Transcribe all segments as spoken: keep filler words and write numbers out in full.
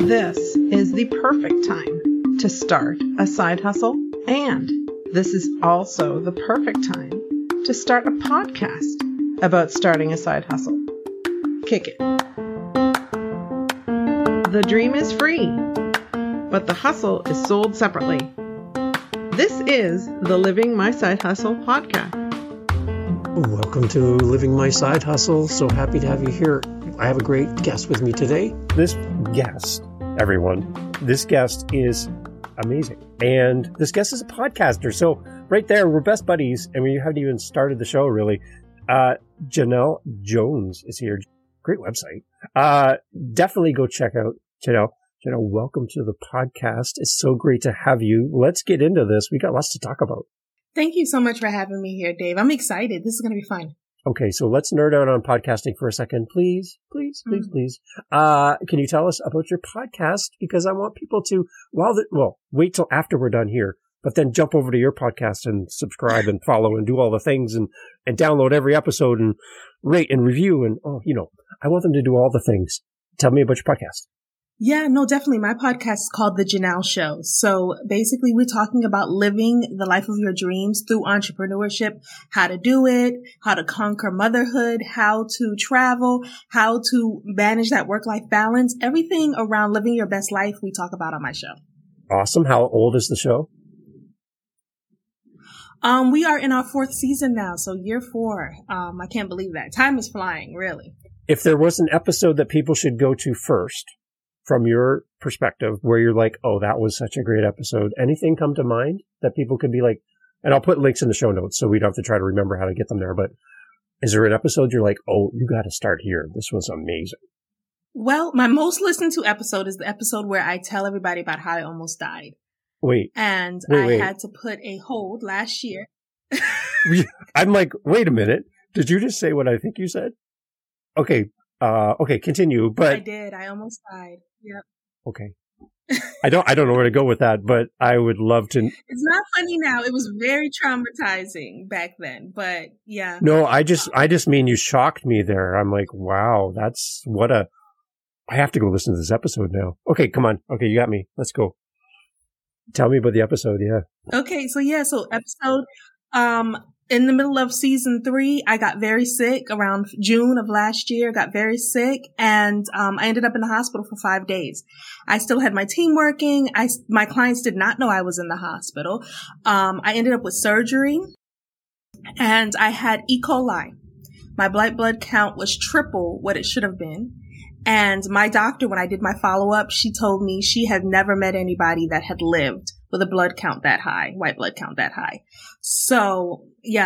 This is the perfect time to start a side hustle, and this is also the perfect time to start a podcast about starting a side hustle. Kick it. The dream is free, but the hustle is sold separately. This is the Living My Side Hustle podcast. Welcome to Living My Side Hustle. So happy to have you here. I have a great guest with me today. This guest, everyone, this guest is amazing. And this guest is a podcaster. So right there, we're best buddies. And we haven't even started the show, really. Uh, Janelle Jones is here. Great website. Uh, definitely go check out Janelle. Janelle, welcome to the podcast. It's so great to have you. Let's get into this. We got lots to talk about. Thank you so much for having me here, Dave. I'm excited. This is going to be fun. Okay, so let's nerd out on podcasting for a second, please, please, please, mm-hmm. please. Uh, can you tell us about your podcast? Because I want people to, while the, well, wait till after we're done here, but then jump over to your podcast and subscribe and follow and do all the things and, and download every episode and rate and review and, oh, you know, I want them to do all the things. Tell me about your podcast. Yeah, no, definitely. My podcast is called The Janelle Show. So basically, we're talking about living the life of your dreams through entrepreneurship, how to do it, how to conquer motherhood, how to travel, how to manage that work-life balance, everything around living your best life we talk about on my show. Awesome. How old is the show? Um, we are in our fourth season now, so year four. Um, I can't believe that. Time is flying, really. If there was an episode that people should go to first, from your perspective, where you're like, oh, that was such a great episode, anything come to mind that people could be like, and I'll put links in the show notes so we don't have to try to remember how to get them there, but is there an episode you're like, oh, you got to start here. This was amazing. Well, my most listened to episode is the episode where I tell everybody about how I almost died. Wait. And wait, I wait. had to put a hold last year. I'm like, wait a minute. Did you just say what I think you said? Okay. Uh, okay, continue, but I did. I almost died. Yep. Okay. I don't, I don't know where to go with that, but I would love to. It's not funny now. It was very traumatizing back then, but yeah. No, I just, I just mean you shocked me there. I'm like, wow, that's what a, I have to go listen to this episode now. Okay, come on. Okay, you got me. Let's go. Tell me about the episode. Yeah. Okay. So yeah, so episode, um, in the middle of season three, I got very sick around June of last year, got very sick, and um, I ended up in the hospital for five days. I still had my team working. I, my clients did not know I was in the hospital. Um, I ended up with surgery, and I had E. coli. My white blood count was triple what it should have been. And my doctor, when I did my follow-up, she told me she had never met anybody that had lived with a blood count that high, white blood count that high. So, yeah.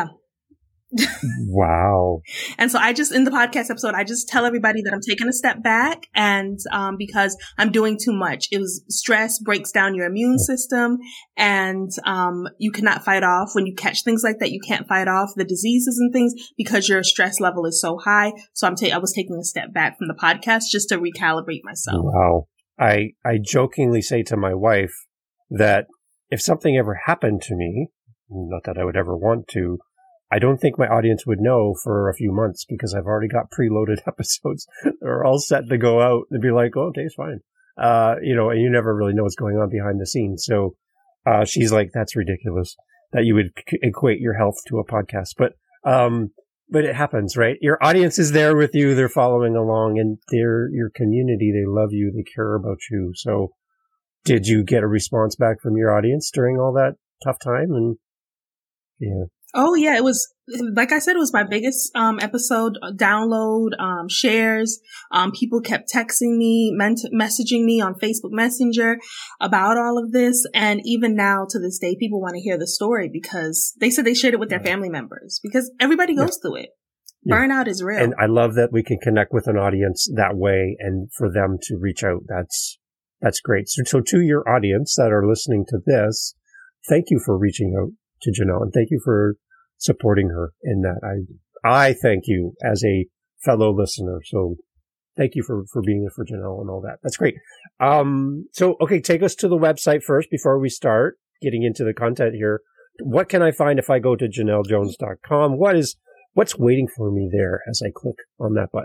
Wow. And so I just, in the podcast episode, I just tell everybody that I'm taking a step back and, um, because I'm doing too much. It was stress breaks down your immune system and, um, you cannot fight off when you catch things like that. You can't fight off the diseases and things because your stress level is so high. So I'm ta- I was taking a step back from the podcast just to recalibrate myself. Wow. I, I jokingly say to my wife that if something ever happened to me, not that I would ever want to, I don't think my audience would know for a few months because I've already got preloaded episodes that are all set to go out and be like, oh, okay, it's fine. Uh, you know, and you never really know what's going on behind the scenes. So, uh, she's like, that's ridiculous that you would c- equate your health to a podcast. But, um, but it happens, right? Your audience is there with you. They're following along and they're your community. They love you. They care about you. So did you get a response back from your audience during all that tough time? And yeah. Oh yeah, it was, like I said, it was my biggest, um, episode download, um, shares. Um, people kept texting me, ment- messaging me on Facebook Messenger about all of this. And even now to this day, people want to hear the story because they said they shared it with their family members because everybody goes yeah. through it. Yeah. Burnout is real. And I love that we can connect with an audience that way and for them to reach out. That's, that's great. So, so to your audience that are listening to this, thank you for reaching out to Janelle, and thank you for supporting her in that. I I thank you as a fellow listener. So thank you for, for being there for Janelle and all that. That's great. Um, so, okay, take us to the website first before we start getting into the content here. What can I find if I go to janelle jones dot com? What is, what's waiting for me there as I click on that button?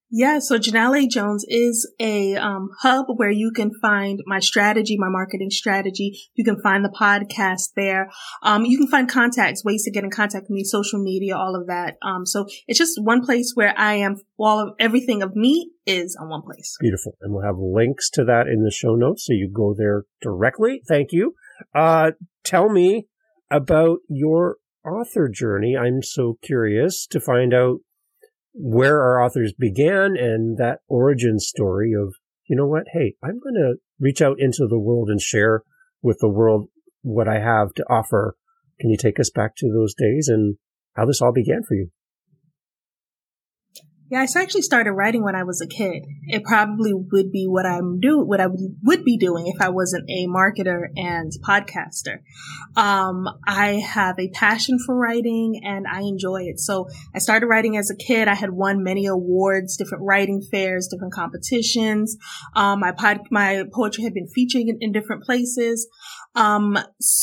Yeah, so Janelle A. Jones is a um, hub where you can find my strategy, my marketing strategy. You can find the podcast there. Um, you can find contacts, ways to get in contact with me, social media, all of that. Um, so it's just one place where I am, all of everything of me is on one place. Beautiful. And we'll have links to that in the show notes, so you go there directly. Thank you. Uh, tell me about your author journey. I'm so curious to find out where our authors began and that origin story of, you know what, hey, I'm going to reach out into the world and share with the world what I have to offer. Can you take us back to those days and how this all began for you? Yeah, I actually started writing when I was a kid. It probably would be what I'm do what I would be doing if I wasn't a marketer and podcaster. Um, I have a passion for writing and I enjoy it. So I started writing as a kid. I had won many awards, different writing fairs, different competitions. Um, my pod, my poetry had been featured in, in different places. Um,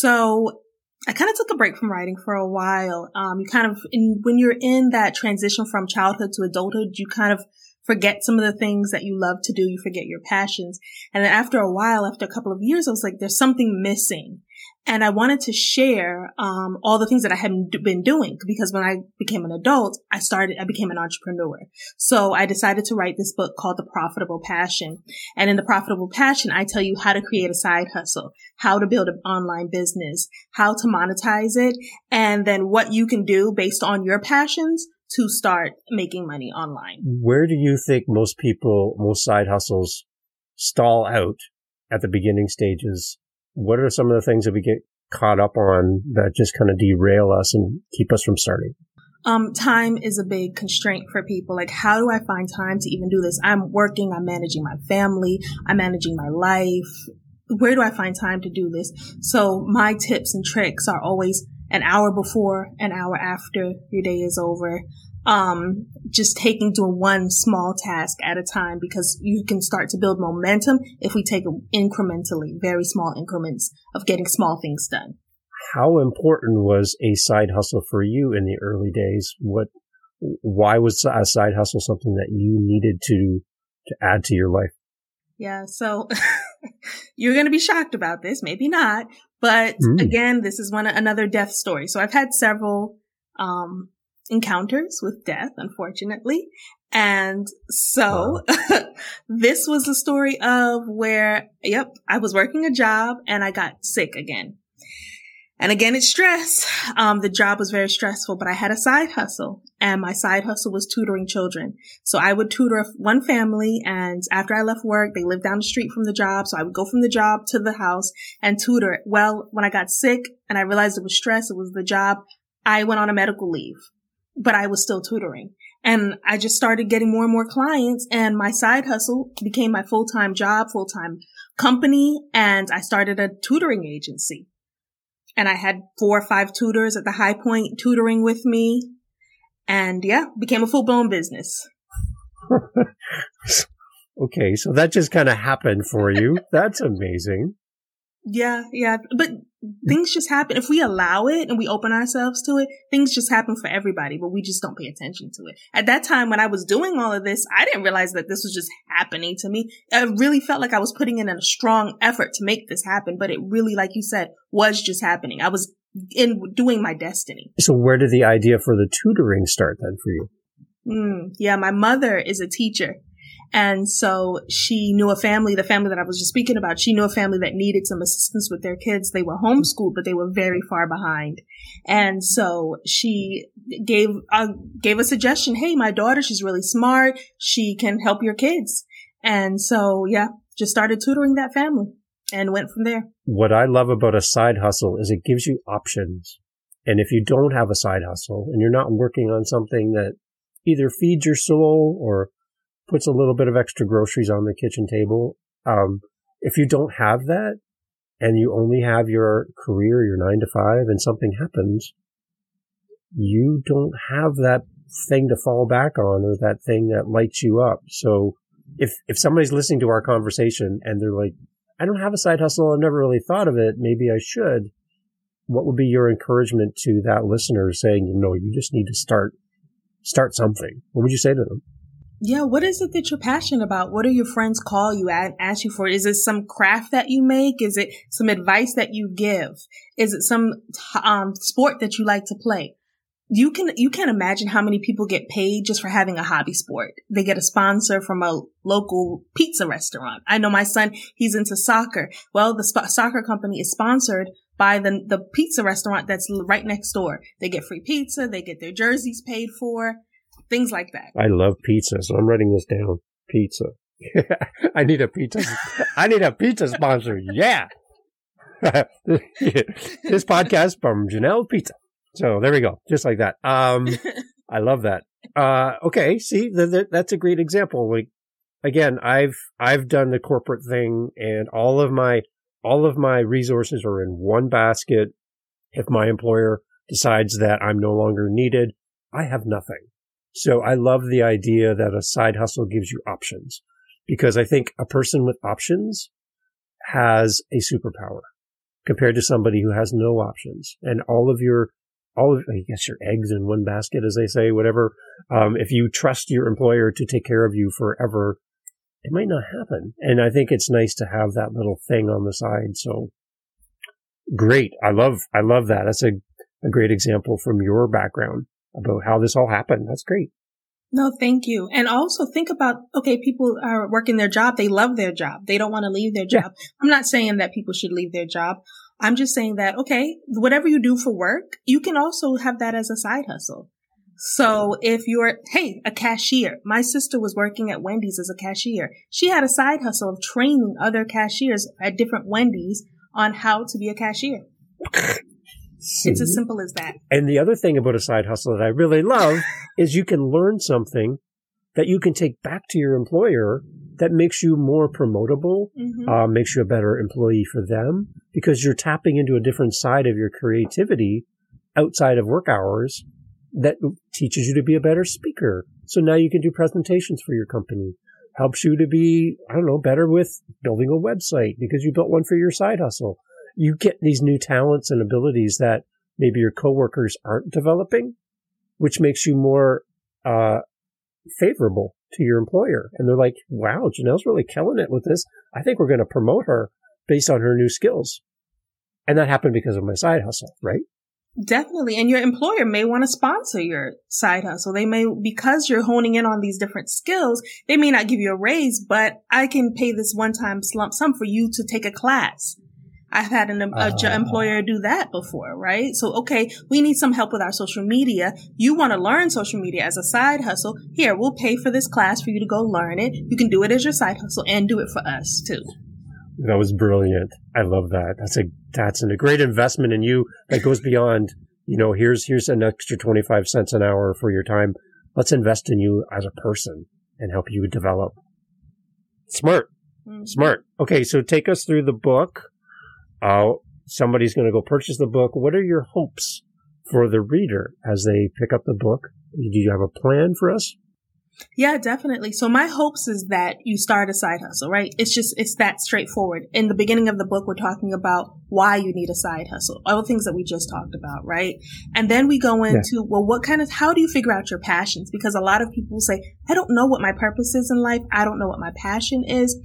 so I kind of took a break from writing for a while. Um, you kind of, in, when you're in that transition from childhood to adulthood, you kind of forget some of the things that you love to do. You forget your passions. And then after a while, after a couple of years, I was like, there's something missing. And I wanted to share, um, all the things that I hadn't been doing, because when I became an adult, I started, I became an entrepreneur. So I decided to write this book called The Profitable Passion. And in The Profitable Passion, I tell you how to create a side hustle, how to build an online business, how to monetize it, and then what you can do based on your passions to start making money online. Where do you think most people, most side hustles stall out at the beginning stages? What are some of the things that we get caught up on that just kind of derail us and keep us from starting? Um, time is a big constraint for people. Like, how do I find time to even do this? I'm working, I'm managing my family, I'm managing my life. Where do I find time to do this? So my tips and tricks are always an hour before, an hour after your day is over. Um, just taking, doing one small task at a time, because you can start to build momentum if we take incrementally, very small increments of getting small things done. How important was a side hustle for you in the early days? What, why was a side hustle something that you needed to, to add to your life? Yeah. So you're going to be shocked about this. Maybe not. But mm. again, this is one, another death story. So I've had several, um, encounters with death, unfortunately. And so wow. This was the story of where, yep, I was working a job and I got sick again. And again, it's stress. Um, the job was very stressful, but I had a side hustle, and my side hustle was tutoring children. So I would tutor one family, and after I left work, they lived down the street from the job. So I would go from the job to the house and tutor. Well, when I got sick and I realized it was stress, it was the job, I went on a medical leave, but I was still tutoring. And I just started getting more and more clients, and my side hustle became my full-time job, full-time company. And I started a tutoring agency. And I had four or five tutors at the High Point tutoring with me. And yeah, became a full-blown business. Okay, so that just kind of happened for you. That's amazing. Yeah, yeah. But things just happen. If we allow it and we open ourselves to it, things just happen for everybody, but we just don't pay attention to it. At that time, when I was doing all of this, I didn't realize that this was just happening to me. I really felt like I was putting in a strong effort to make this happen, but it really, like you said, was just happening. I was in doing my destiny. So where did the idea for the tutoring start then for you? Mm, yeah, my mother is a teacher. And so she knew a family, the family that I was just speaking about, she knew a family that needed some assistance with their kids. They were homeschooled, but they were very far behind. And so she gave, uh, gave a suggestion. Hey, my daughter, she's really smart. She can help your kids. And so, yeah, just started tutoring that family and went from there. What I love about a side hustle is it gives you options. And if you don't have a side hustle and you're not working on something that either feeds your soul or puts a little bit of extra groceries on the kitchen table. Um, if you don't have that and you only have your career, your nine to five, and something happens, you don't have that thing to fall back on or that thing that lights you up. So if, if somebody's listening to our conversation and they're like, I don't have a side hustle, I've never really thought of it, maybe I should, what would be your encouragement to that listener saying, you know, you just need to start, start something? What would you say to them? Yeah, what is it that you're passionate about? What do your friends call you and ask you for? Is it some craft that you make? Is it some advice that you give? Is it some um, sport that you like to play? You can you can't imagine how many people get paid just for having a hobby sport. They get a sponsor from a local pizza restaurant. I know my son, he's into soccer. Well, the sp- soccer company is sponsored by the the pizza restaurant that's right next door. They get free pizza. They get their jerseys paid for. Things like that. I love pizza, so I'm writing this down. Pizza. I need a pizza. I need a pizza sponsor. Yeah. This podcast from Janelle Pizza. So there we go. Just like that. Um, I love that. Uh, okay. See, th- th- that's a great example. Like, again, I've, I've done the corporate thing, and all of my, all of my resources are in one basket. If my employer decides that I'm no longer needed, I have nothing. So I love the idea that a side hustle gives you options, because I think a person with options has a superpower compared to somebody who has no options. And all of your, all of, I guess your eggs in one basket, as they say, whatever. Um, if you trust your employer to take care of you forever, it might not happen. And I think it's nice to have that little thing on the side. So great. I love, I love that. That's a, a great example from your background about how this all happened. That's great. No, thank you. And also think about, okay, people are working their job. They love their job. They don't want to leave their job. Yeah. I'm not saying that people should leave their job. I'm just saying that, okay, whatever you do for work, you can also have that as a side hustle. So if you're, hey, a cashier, my sister was working at Wendy's as a cashier. She had a side hustle of training other cashiers at different Wendy's on how to be a cashier. See? It's as simple as that. And the other thing about a side hustle that I really love is you can learn something that you can take back to your employer that makes you more promotable, mm-hmm. uh, makes you a better employee for them, because you're tapping into a different side of your creativity outside of work hours that teaches you to be a better speaker. So now you can do presentations for your company, helps you to be, I don't know, better with building a website because you built one for your side hustle. You get these new talents and abilities that maybe your coworkers aren't developing, which makes you more uh favorable to your employer. And they're like, wow, Janelle's really killing it with this. I think we're going to promote her based on her new skills. And that happened because of my side hustle, right? Definitely. And your employer may want to sponsor your side hustle. They may, because you're honing in on these different skills, they may not give you a raise, but I can pay this one-time lump sum for you to take a class. I've had an uh, a, employer do that before, right? So, okay, we need some help with our social media. You want to learn social media as a side hustle. Here, we'll pay for this class for you to go learn it. You can do it as your side hustle and do it for us too. That was brilliant. I love that. That's a, that's a great investment in you that goes beyond, you know, here's, here's an extra twenty-five cents an hour for your time. Let's invest in you as a person and help you develop. Smart. Mm-hmm. Smart. Okay. So take us through the book. Uh, somebody's going to go purchase the book. What are your hopes for the reader as they pick up the book? Do you have a plan for us? Yeah, definitely. So my hopes is that you start a side hustle, right? It's just, it's that straightforward. In the beginning of the book, we're talking about why you need a side hustle, all the things that we just talked about, right? And then we go into, yeah. well, what kind of, how do you figure out your passions? Because a lot of people say, I don't know what my purpose is in life. I don't know what my passion is.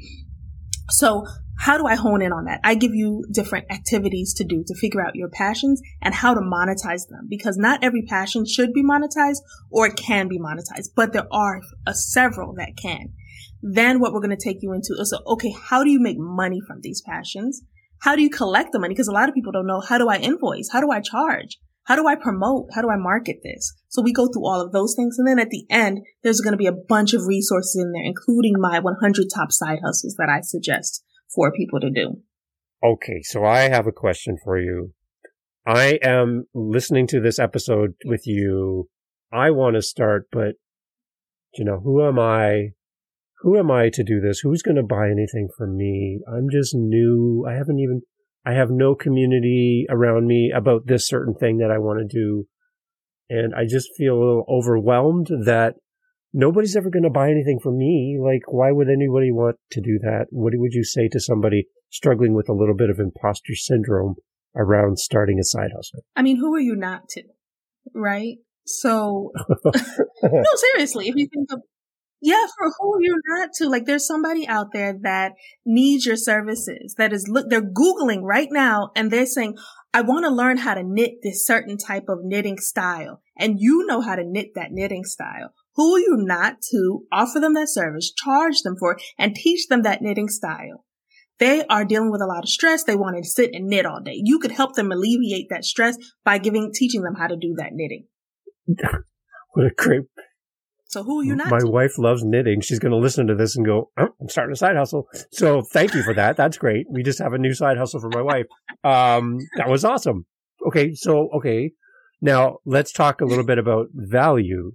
So how do I hone in on that? I give you different activities to do to figure out your passions and how to monetize them, because not every passion should be monetized or it can be monetized, but there are a, several that can. Then what we're going to take you into is, okay, how do you make money from these passions? How do you collect the money? Because a lot of people don't know, how do I invoice? How do I charge? How do I promote? How do I market this? So we go through all of those things. And then at the end, there's going to be a bunch of resources in there, including my one hundred top side hustles that I suggest for people to do. Okay, so I have a question for you. I am listening to this episode with you. I want to start, but, you know, who am I? Who am I to do this? Who's going to buy anything from me? I'm just new. I haven't even, I have no community around me about this certain thing that I want to do. And I just feel a little overwhelmed that nobody's ever going to buy anything from me. Like, why would anybody want to do that? What would you say to somebody struggling with a little bit of imposter syndrome around starting a side hustle? I mean, who are you not to? Right? So, no, seriously, if you think of, Yeah, for who you're not to. Like, there's somebody out there that needs your services, that is, look, they're Googling right now and they're saying, I want to learn how to knit this certain type of knitting style. And you know how to knit that knitting style. Who are you not to offer them that service, charge them for it, and teach them that knitting style? They are dealing with a lot of stress. They want to sit and knit all day. You could help them alleviate that stress by giving, teaching them how to do that knitting. What a great. So who are you not My to? wife loves knitting. She's going to listen to this and go, oh, I'm starting a side hustle. So thank you for that. That's great. We just have a new side hustle for my wife. Um, that was awesome. Okay. So, okay. Now let's talk a little bit about value.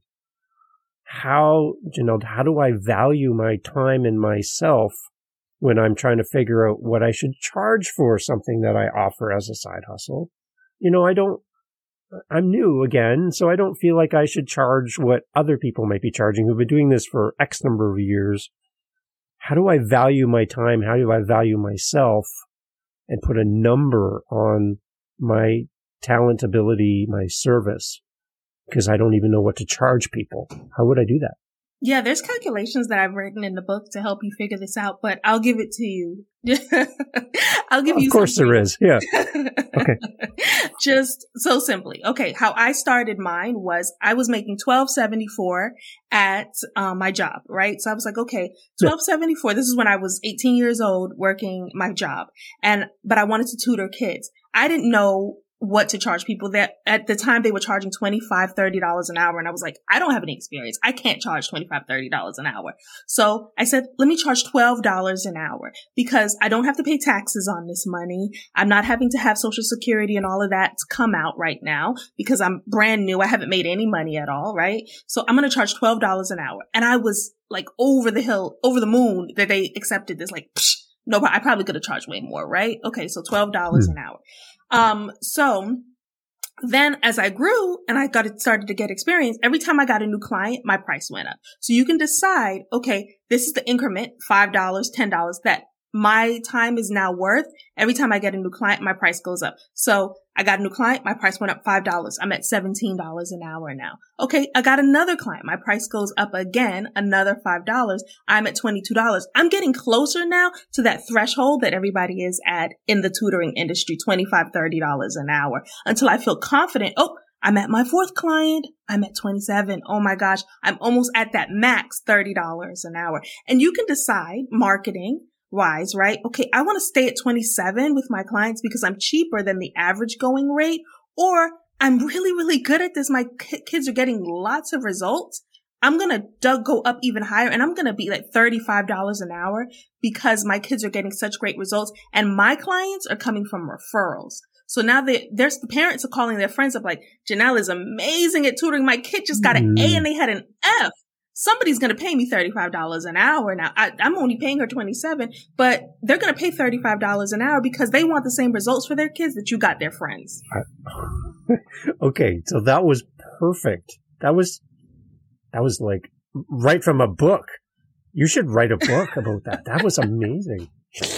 How, you know, how do I value my time and myself when I'm trying to figure out what I should charge for something that I offer as a side hustle? You know, I don't, I'm new again, so I don't feel like I should charge what other people might be charging who've been doing this for X number of years. How do I value my time? How do I value myself and put a number on my talent, ability, my service? Because I don't even know what to charge people. How would I do that? Yeah, there's calculations that I've written in the book to help you figure this out, but I'll give it to you. I'll give well, you Of course there is. Yeah. Okay. Just so simply. Okay. How I started mine was I was making twelve seventy-four at um, my job, right? So I was like, okay, twelve seventy-four. This is when I was eighteen years old working my job. And, but I wanted to tutor kids. I didn't know what to charge people. That at the time they were charging twenty-five dollars, thirty dollars an hour. And I was like, I don't have any experience. I can't charge twenty-five dollars, thirty dollars an hour. So I said, let me charge twelve dollars an hour because I don't have to pay taxes on this money. I'm not having to have Social Security and all of that to come out right now because I'm brand new. I haven't made any money at all. Right. So I'm going to charge twelve dollars an hour. And I was like over the hill, over the moon that they accepted this. Like, psh, no, I probably could have charged way more. Right. Okay. So twelve dollars an hour. Um, so then as I grew and I got it started to get experience, every time I got a new client, my price went up. So you can decide, okay, this is the increment, five dollars, ten dollars that my time is now worth. Every time I get a new client, my price goes up. So I got a new client, my price went up five dollars. I'm at seventeen dollars an hour now. Okay, I got another client. My price goes up again, another five dollars. I'm at twenty-two dollars. I'm getting closer now to that threshold that everybody is at in the tutoring industry, twenty-five dollars, thirty dollars an hour, until I feel confident. Oh, I'm at my fourth client. I'm at twenty-seven. Oh my gosh, I'm almost at that max thirty dollars an hour. And you can decide marketing wise, right? Okay, I want to stay at twenty-seven with my clients because I'm cheaper than the average going rate, or I'm really, really good at this. My k- kids are getting lots of results. I'm going to go up even higher and I'm going to be like thirty-five dollars an hour because my kids are getting such great results and my clients are coming from referrals. So now they, there's the parents are calling their friends up like, Janelle is amazing at tutoring. My kid just got an A and they had an F. Somebody's going to pay me thirty-five dollars an hour. Now, I, I'm only paying her twenty-seven, but they're going to pay thirty-five dollars an hour because they want the same results for their kids that you got their friends. Okay, so that was perfect. That was, that was like right from a book. You should write a book about that. That was amazing.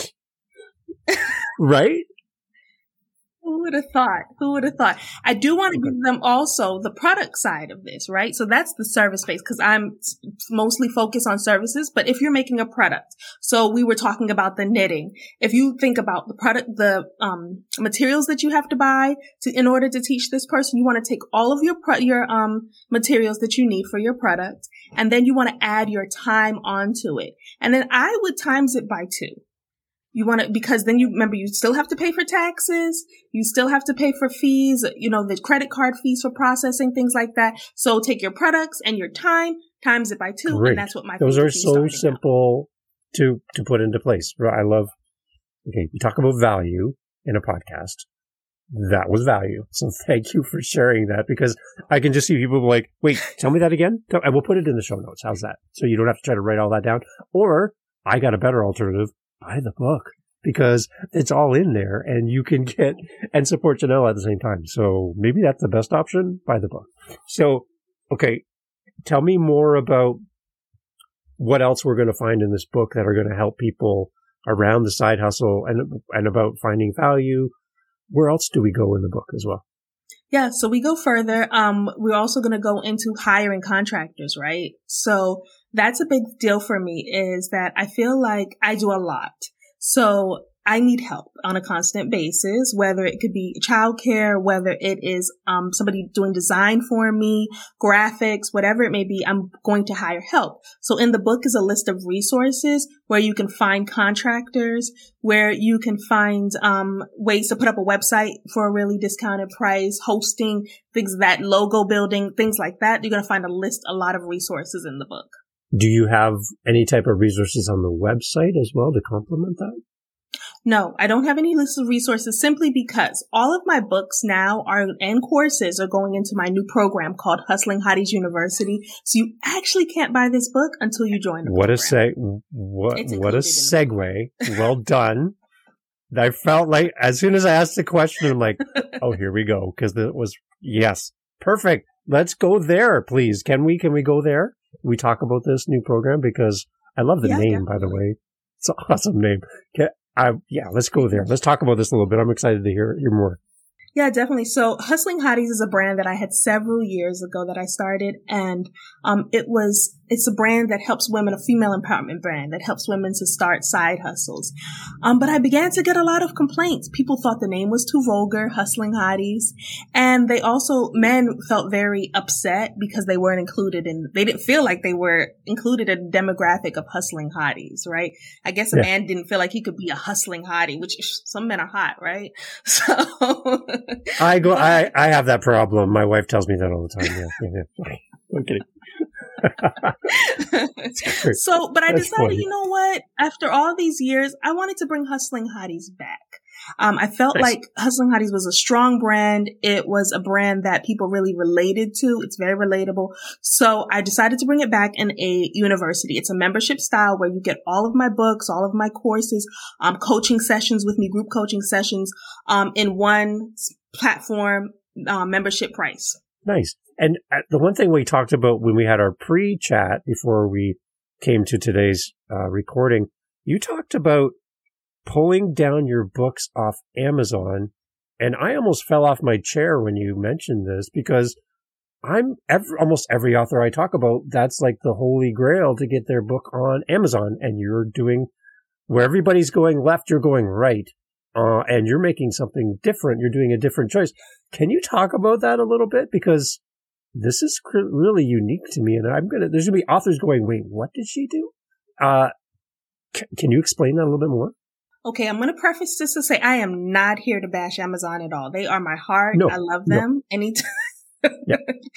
Right? Who would have thought? Who would have thought? I do want to give them also the product side of this, right? So that's the service base because I'm mostly focused on services. But if you're making a product, so we were talking about the knitting. If you think about the product, the um, materials that you have to buy to in order to teach this person, you want to take all of your pro- your um materials that you need for your product, and then you want to add your time onto it, and then I would times it by two. You want to, because then you remember, you still have to pay for taxes. You still have to pay for fees, you know, the credit card fees for processing, things like that. So take your products and your time, times it by two. Great. And that's what my, those are so simple to, to put into place. I love, okay, we talk about value in a podcast. That was value. So thank you for sharing that because I can just see people like, wait, tell me that again. And we'll put it in the show notes. How's that? So you don't have to try to write all that down. Or I got a better alternative. Buy the book because it's all in there and you can get and support Janelle at the same time. So maybe that's the best option. Buy the book. So, okay. Tell me more about what else we're going to find in this book that are going to help people around the side hustle and, and about finding value. Where else do we go in the book as well? Yeah, so we go further. Um, we're also going to go into hiring contractors, right? So That's a big deal for me, is that I feel like I do a lot. So I need help on a constant basis, whether it could be childcare, whether it is um, somebody doing design for me, graphics, whatever it may be, I'm going to hire help. So in the book is a list of resources where you can find contractors, where you can find um, ways to put up a website for a really discounted price, hosting, things that logo building, things like that. You're going to find a list, a lot of resources in the book. Do you have any type of resources on the website as well to complement that? No, I don't have any list of resources simply because all of my books now are and courses are going into my new program called Hustling Hotties University. So you actually can't buy this book until you join the what program. A seg- what what a segue. Well done. I felt like as soon as I asked the question, I'm like, oh, here we go. Because it was, yes, perfect. Let's go there, please. Can we, can we go there? We talk about this new program because I love the yeah, name, definitely. by the way. It's an awesome name. Can, I, yeah, let's go there. Let's talk about this a little bit. I'm excited to hear, hear more. Yeah, definitely. So Hustling Hotties is a brand that I had several years ago that I started. And um, it was, it's a brand that helps women, a female empowerment brand that helps women to start side hustles. Um, but I began to get a lot of complaints. People thought the name was too vulgar, Hustling Hotties. And they also, men felt very upset because they weren't included in, they didn't feel like they were included in the demographic of Hustling Hotties, right? I guess a Yeah. man didn't feel like he could be a hustling hottie, which some men are hot, right? So. I go, I, I have that problem. My wife tells me that all the time. Yeah, yeah, yeah. I'm kidding. So, but I That's decided, funny. you know what? After all these years, I wanted to bring Hustling Hotties back. Um, I felt Nice. like Hustling Hotties was a strong brand. It was a brand that people really related to. It's very relatable. So I decided to bring it back in a university. It's a membership style where you get all of my books, all of my courses, um, coaching sessions with me, group coaching sessions, um, in one platform, uh, membership price. Nice. And uh, the one thing we talked about when we had our pre-chat before we came to today's uh, recording, you talked about pulling down your books off Amazon. And I almost fell off my chair when you mentioned this because I'm every, almost every author I talk about, that's like the holy grail to get their book on Amazon. And you're doing where everybody's going left, you're going right. Uh, and you're making something different. You're doing a different choice. Can you talk about that a little bit? Because this is cr- really unique to me. And I'm going to, there's going to be authors going, wait, what did she do? Uh, c- can you explain that a little bit more? Okay, I'm going to preface this to say I am not here to bash Amazon at all. They are my heart. No, I love no. them. Anytime. Yeah.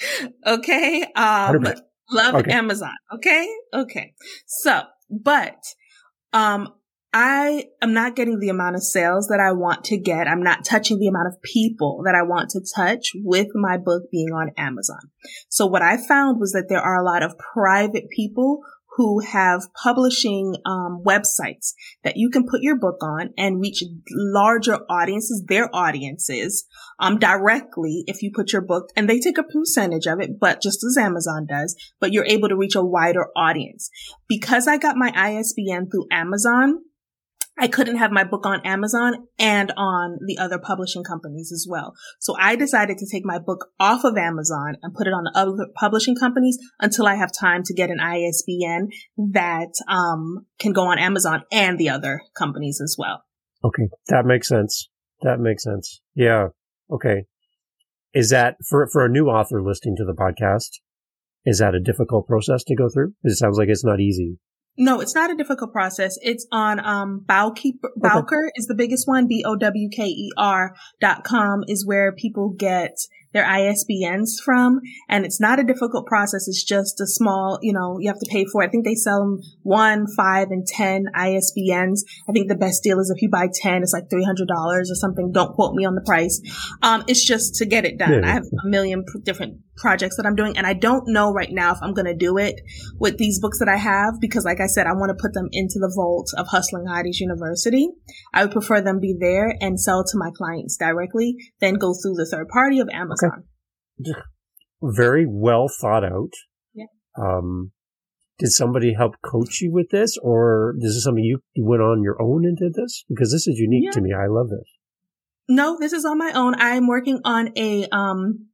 Okay. one hundred Um, percent. love Okay. Amazon. Okay. Okay. So, but, um, I am not getting the amount of sales that I want to get. I'm not touching the amount of people that I want to touch with my book being on Amazon. So what I found was that there are a lot of private people who have publishing um, websites that you can put your book on and reach larger audiences, their audiences, um, directly if you put your book, and they take a percentage of it, but just as Amazon does, but you're able to reach a wider audience. Because I got my I S B N through Amazon, I couldn't have my book on Amazon and on the other publishing companies as well. So I decided to take my book off of Amazon and put it on the other publishing companies until I have time to get an I S B N that um can go on Amazon and the other companies as well. Okay. That makes sense. That makes sense. Yeah. Okay. Is that for, for a new author listening to the podcast, is that a difficult process to go through? It sounds like it's not easy. No, it's not a difficult process. It's on, um, Bowkeeper, Bowker is the biggest one. B O W K E R dot com is where people get their I S B Ns from. And it's not a difficult process. It's just a small, you know, you have to pay for it. I think they sell them one, five, and ten I S B Ns. I think the best deal is if you buy ten, it's like three hundred dollars or something. Don't quote me on the price. Um, it's just to get it done. Yeah. I have a million pr- different projects that I'm doing, and I don't know right now if I'm going to do it with these books that I have, because like I said, I want to put them into the vault of Hustling Hotties University. I would prefer them be there and sell to my clients directly, then go through the third party of Amazon. Okay. Very well thought out. Yeah. Um, did somebody help coach you with this, or is this something you went on your own and did this? Because this is unique Yeah. to me. I love this. No, this is on my own. I'm working on a, um,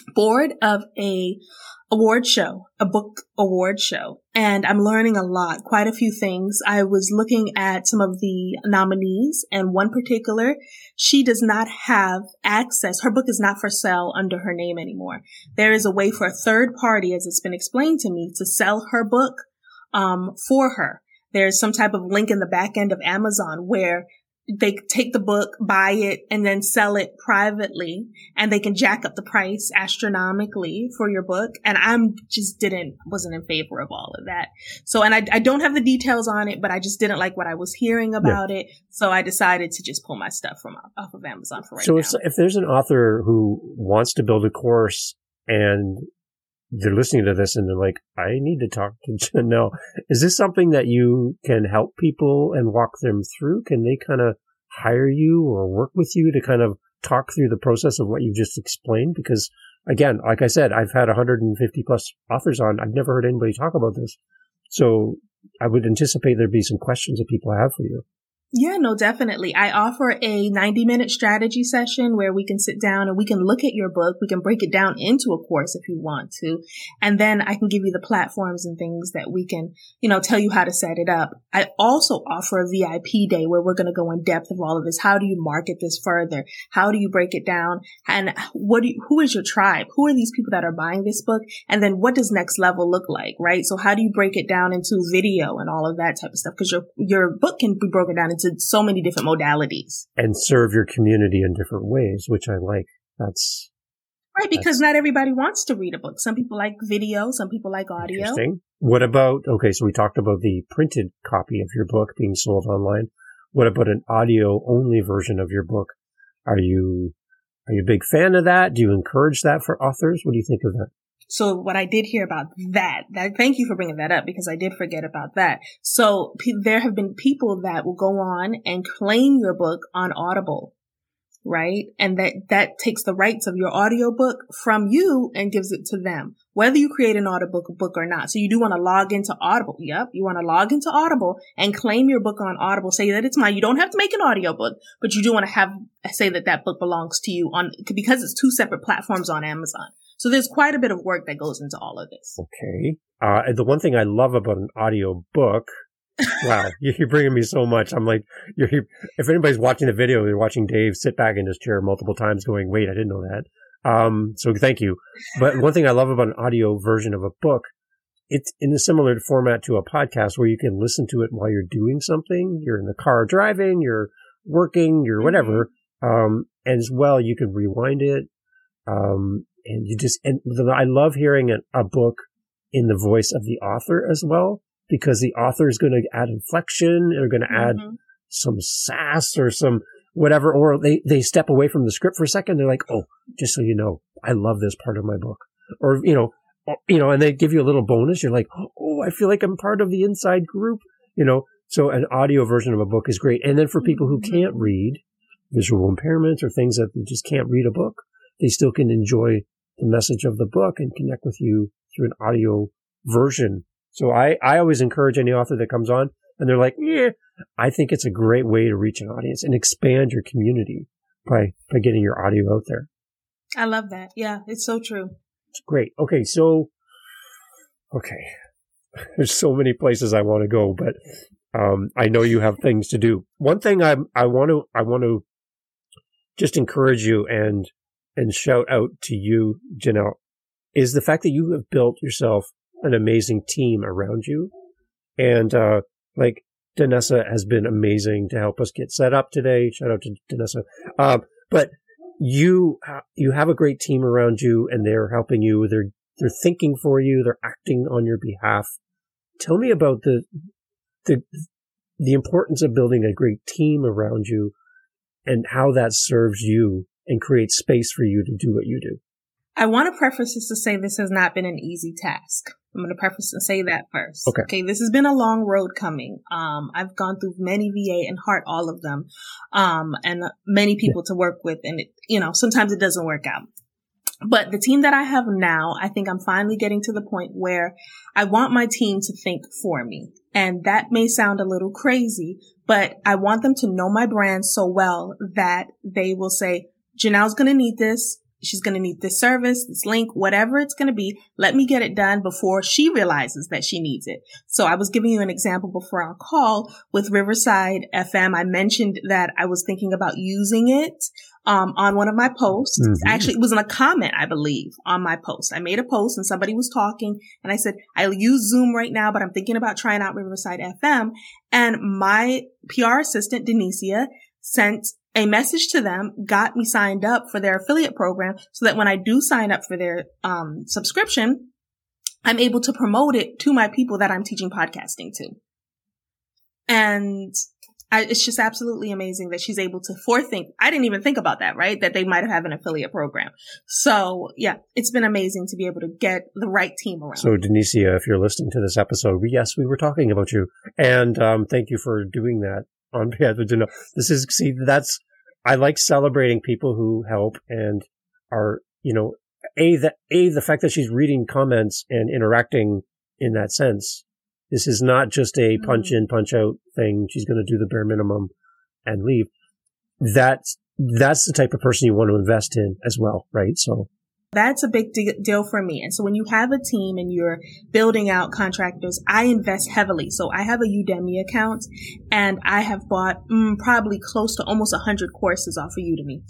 board of a award show, a book award show, and I'm learning a lot, quite a few things. I was looking at some of the nominees, and one particular, she does not have access. Her book is not for sale under her name anymore. There is a way for a third party, as it's been explained to me, to sell her book um for her. There's some type of link in the back end of Amazon where they take the book, buy it, and then sell it privately, and they can jack up the price astronomically for your book. And I'm just didn't, wasn't in favor of all of that. So, and I, I don't have the details on it, but I just didn't like what I was hearing about yeah. it. So I decided to just pull my stuff from off of Amazon for right so now. So if, if there's an author who wants to build a course and they're listening to this and they're like, I need to talk to Janelle. Is this something that you can help people and walk them through? Can they kind of hire you or work with you to kind of talk through the process of what you've just explained? Because again, like I said, I've had one hundred fifty plus authors on. I've never heard anybody talk about this. So I would anticipate there'd be some questions that people have for you. Yeah, no, definitely. I offer a ninety minute strategy session where we can sit down and we can look at your book. We can break it down into a course if you want to. And then I can give you the platforms and things that we can, you know, tell you how to set it up. I also offer a V I P day where we're going to go in depth of all of this. How do you market this further? How do you break it down? And what do you, who is your tribe? Who are these people that are buying this book? And then what does next level look like, right? So how do you break it down into video and all of that type of stuff? Because your, your book can be broken down into so many different modalities and serve your community in different ways, which I like. That's right, because that's, not everybody wants to read a book. Some people like video, some people like audio. Interesting. What about, okay, so we talked about the printed copy of your book being sold online. What about an audio only version of your book? Are you, are you a big fan of that? Do you encourage that for authors? What do you think of that? So what I did hear about that, that, thank you for bringing that up because I did forget about that. So p- there have been people that will go on and claim your book on Audible, right? And that, that takes the rights of your audiobook from you and gives it to them, whether you create an audiobook book or not. So you do want to log into Audible. Yep. You want to log into Audible and claim your book on Audible. Say that it's mine. You don't have to make an audiobook, but you do want to have, say that that book belongs to you on, because it's two separate platforms on Amazon. So there's quite a bit of work that goes into all of this. Okay. Uh, and the one thing I love about an audio book, wow, you're bringing me so much. I'm like, you're, if anybody's watching the video, they're watching Dave sit back in his chair multiple times going, wait, I didn't know that. Um, so thank you. But one thing I love about an audio version of a book, it's in a similar format to a podcast where you can listen to it while you're doing something. You're in the car driving, you're working, you're whatever. Um, and as well, you can rewind it. Um, And you just, and I love hearing a, a book in the voice of the author as well, because the author is going to add inflection, they're going to add mm-hmm. some sass or some whatever, or they, they step away from the script for a second. They're like, oh, just so you know, I love this part of my book. Or, you know, or, you know, and they give you a little bonus. You're like, oh, I feel like I'm part of the inside group, you know, so an audio version of a book is great. And then for people who can't read, visual impairments or things that they just can't read a book, they still can enjoy the message of the book and connect with you through an audio version. So I, I always encourage any author that comes on and they're like, yeah, I think it's a great way to reach an audience and expand your community by, by getting your audio out there. I love that. Yeah, it's so true. It's great. Okay. So, okay. There's so many places I want to go, but, um, I know you have things to do. One thing I, I want to, I want to just encourage you and, and shout out to you, Janelle, is the fact that you have built yourself an amazing team around you. And, uh, like, Danessa has been amazing to help us get set up today. Shout out to Danessa. Um, but you, you have a great team around you and they're helping you. They're, they're thinking for you. They're acting on your behalf. Tell me about the, the, the importance of building a great team around you and how that serves you and create space for you to do what you do. I want to preface this to say this has not been an easy task. I'm going to preface and say that first. Okay. Okay. This has been a long road coming. Um, I've gone through many V A and Heart, all of them, um, and many people yeah. to work with. And it, you know, sometimes it doesn't work out. But the team that I have now, I think I'm finally getting to the point where I want my team to think for me. And that may sound a little crazy, but I want them to know my brand so well that they will say, Janelle's going to need this. she's going to need this service, this link, whatever it's going to be. Let me get it done before she realizes that she needs it. So I was giving you an example before our call with Riverside F M. I mentioned that I was thinking about using it um, on one of my posts. Mm-hmm. Actually, it was in a comment, I believe, on my post. I made a post and somebody was talking and I said, I use Zoom right now, but I'm thinking about trying out Riverside F M. And my P R assistant, Denicia, sent a message to them, got me signed up for their affiliate program so that when I do sign up for their um, subscription, I'm able to promote it to my people that I'm teaching podcasting to. And I, it's just absolutely amazing that she's able to forethink. I didn't even think about that, right? That they might have an affiliate program. So yeah, it's been amazing to be able to get the right team around. So Denicia, if you're listening to this episode, we, yes, we were talking about you. And um, thank you for doing that on behalf of Deno. This is, see, that's, I like celebrating people who help and are, you know, a, the, a, the fact that she's reading comments and interacting in that sense. This is not just a punch in, punch out thing. She's going to do the bare minimum and leave. That's, that's the type of person you want to invest in as well, right? So that's a big de- deal for me. And so when you have a team and you're building out contractors, I invest heavily. So I have a Udemy account and I have bought mm, probably close to almost one hundred courses off of Udemy.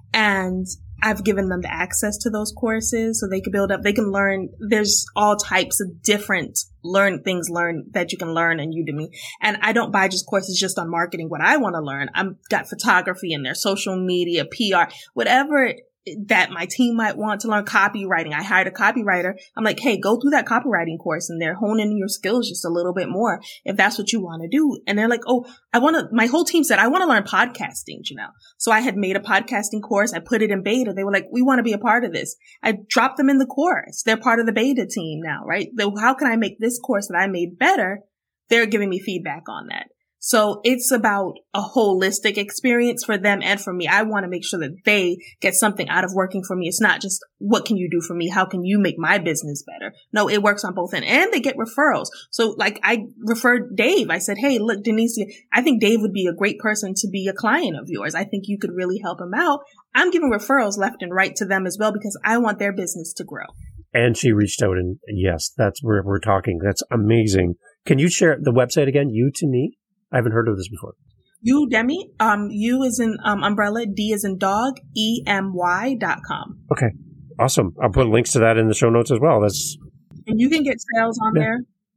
And I've given them the access to those courses so they can build up, they can learn. There's all types of different learn things learn that you can learn in Udemy. And I don't buy just courses just on marketing what I want to learn. I've got photography in there, social media, P R, whatever that my team might want to learn. Copywriting. I hired a copywriter. I'm like, hey, go through that copywriting course and they're honing your skills just a little bit more if that's what you want to do. And they're like, oh, I want to, my whole team said, I want to learn podcasting, Janelle. So I had made a podcasting course. I put it in beta. They were like, we want to be a part of this. I dropped them in the course. They're part of the beta team now, right? So how can I make this course that I made better? They're giving me feedback on that. So it's about a holistic experience for them and for me. I want to make sure that they get something out of working for me. It's not just, what can you do for me? How can you make my business better? No, it works on both ends. And they get referrals. So like I referred Dave. I said, hey, look, Denicia, I think Dave would be a great person to be a client of yours. I think you could really help him out. I'm giving referrals left and right to them as well because I want their business to grow. And she reached out and yes, that's where we're talking. That's amazing. Can you share the website again? You to me? I haven't heard of this before. Udemy, um, U is in um, umbrella, D is in dog, E M Y dot com. Okay, awesome. I'll put links to that in the show notes as well. That's and you can get sales on yeah. there.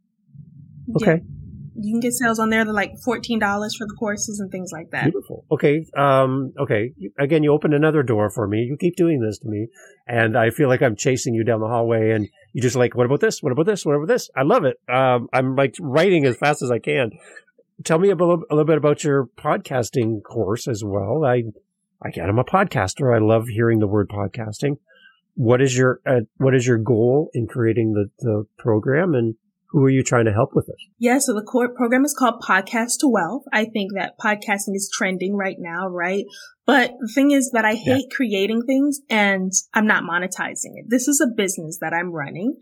Okay, yeah. You can get sales on there. They're like fourteen dollars for the courses and things like that. Beautiful. Okay, um, okay. Again, you opened another door for me. You keep doing this to me, and I feel like I'm chasing you down the hallway, and you just like, what about this? What about this? What about this? I love it. Um, I'm like writing as fast as I can. Tell me a little, a little bit about your podcasting course as well. I, again, I'm a podcaster. I love hearing the word podcasting. What is your, uh, what is your goal in creating the, the program, and who are you trying to help with it? Yeah, so the core program is called Podcast to Wealth. I think that podcasting is trending right now, right? But the thing is that I hate yeah. creating things and I'm not monetizing it. This is a business that I'm running.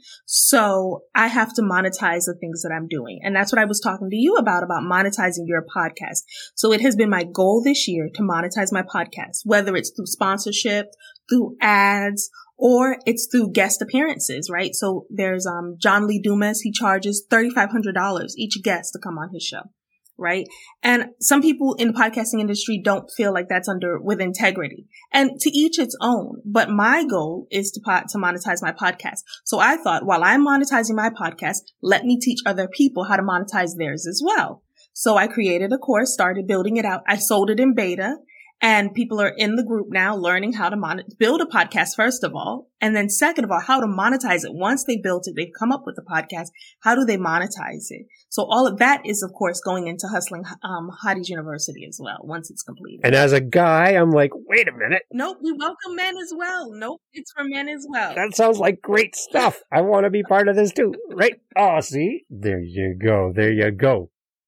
So I have to monetize the things that I'm doing. And that's what I was talking to you about, about monetizing your podcast. So it has been my goal this year to monetize my podcast, whether it's through sponsorship, through ads, or it's through guest appearances, right? So there's um John Lee Dumas. He charges thirty-five hundred dollars each guest to come on his show, right? And some people in the podcasting industry don't feel like that's under with integrity. And to each its own. But my goal is to pot, to monetize my podcast. So I thought, while I'm monetizing my podcast, let me teach other people how to monetize theirs as well. So I created a course, started building it out. I sold it in beta. And people are in the group now learning how to mon- build a podcast, first of all. And then second of all, how to monetize it. Once they built it, they've come up with the podcast. How do they monetize it? So all of that is, of course, going into Hustling um, Hotties University as well, once it's completed. And as a guy, I'm like, wait a minute. Nope, we welcome men as well. Nope, it's for men as well. That sounds like great stuff. I want to be part of this too, right? Oh, see? There you go. There you go.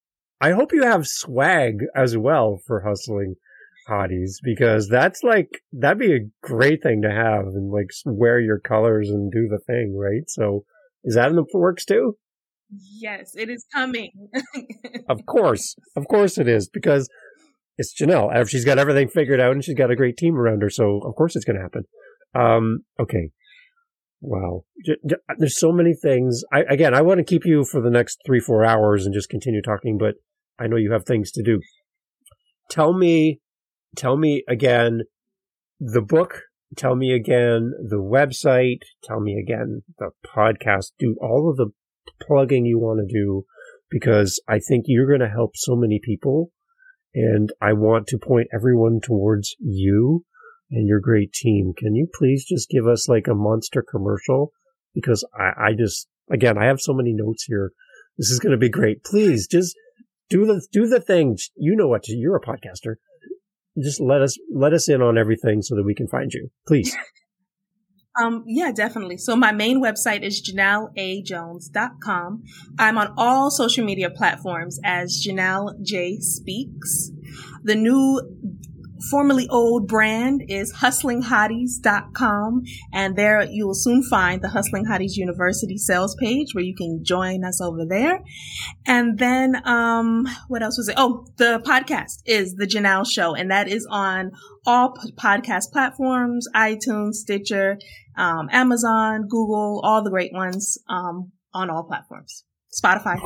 I hope you have swag as well for Hustling Hotties, because that's like, that'd be a great thing to have and like wear your colors and do the thing, right? So is that in the works too? Yes, it is coming. Of course. Of course it is, because it's Janelle. She's got everything figured out and she's got a great team around her. So of course it's going to happen. Um, okay. Wow. J- j- there's so many things. I, again, I want to keep you for the next three, four hours and just continue talking, but I know you have things to do. Tell me, tell me again the book. Tell me again the website. Tell me again the podcast. Do all of the plugging you want to do, because I think you're going to help so many people. And I want to point everyone towards you and your great team. Can you please just give us like a monster commercial? Because I, I just, again, I have so many notes here. This is going to be great. Please just do the, do the thing. You know what to, you're a podcaster. Just let us, let us in on everything so that we can find you. Please. Um, yeah, definitely. So my main website is janelle a jones dot com. I'm on all social media platforms as Janelle J Speaks. The new, formerly old brand is hustling hotties dot com. And there you will soon find the Hustling Hotties University sales page where you can join us over there. And then, um, what else was it? Oh, the podcast is The Janelle Show, and that is on all p- podcast platforms, iTunes, Stitcher, um, Amazon, Google, all the great ones, um, on all platforms. Spotify.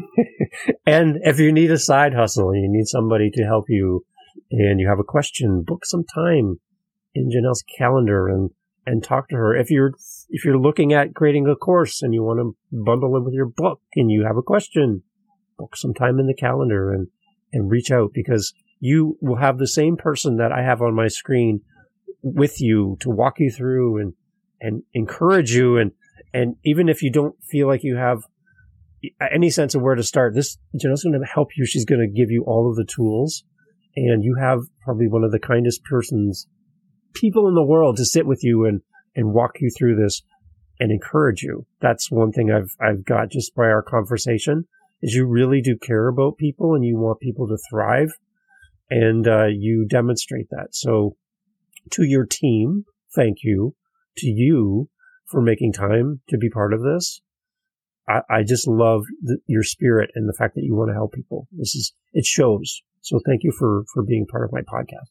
And if you need a side hustle and you need somebody to help you and you have a question, book some time in Janelle's calendar and, and talk to her. If you're, if you're looking at creating a course and you want to bundle it with your book and you have a question, book some time in the calendar and, and reach out, because you will have the same person that I have on my screen with you to walk you through and, and encourage you. And, and even if you don't feel like you have any sense of where to start, this Janelle's going to help you. She's going to give you all of the tools, and you have probably one of the kindest persons, people in the world to sit with you and, and walk you through this and encourage you. That's one thing I've, I've got just by our conversation, is you really do care about people and you want people to thrive, and, uh, you demonstrate that. So to your team, thank you. To you for making time to be part of this. I, I just love the, your spirit and the fact that you want to help people. This is, it shows. So thank you for, for being part of my podcast.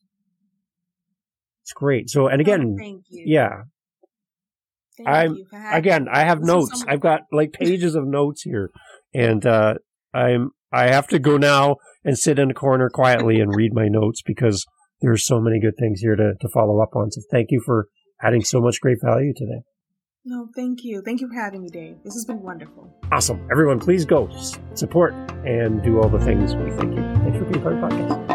It's great. So, and again, oh, thank you. yeah, Thank I'm, you for having again, me. I have This notes. so I've got like pages of notes here, and, uh, I'm, I have to go now and sit in a corner quietly and read my notes, because there's so many good things here to, to follow up on. So thank you for adding so much great value today. No, thank you. Thank you for having me, Dave. This has been wonderful. Awesome. Everyone, please go support and do all the things we thank you. Thanks for being part of the podcast.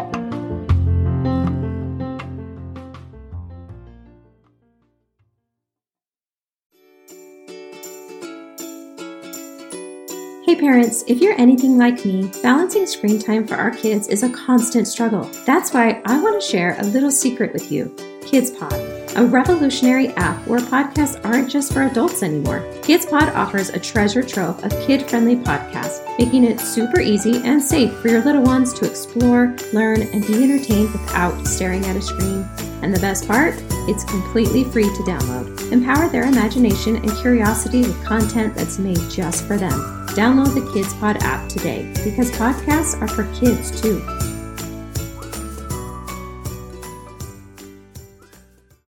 Hey parents, if you're anything like me, balancing screen time for our kids is a constant struggle. That's why I want to share a little secret with you. KidsPod, a revolutionary app where podcasts aren't just for adults anymore. KidsPod offers a treasure trove of kid-friendly podcasts, making it super easy and safe for your little ones to explore, learn, and be entertained without staring at a screen. And the best part? It's completely free to download. Empower their imagination and curiosity with content that's made just for them. Download the KidsPod app today, because podcasts are for kids too.